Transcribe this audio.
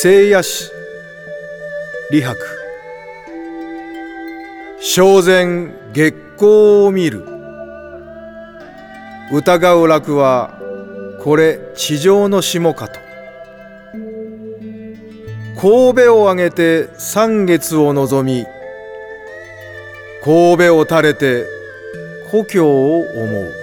聖夜詩李白。正前月光を見る。疑う楽はこれ地上の霜かと。神戸をあげて三月を望み、神戸を垂れて故郷を思う。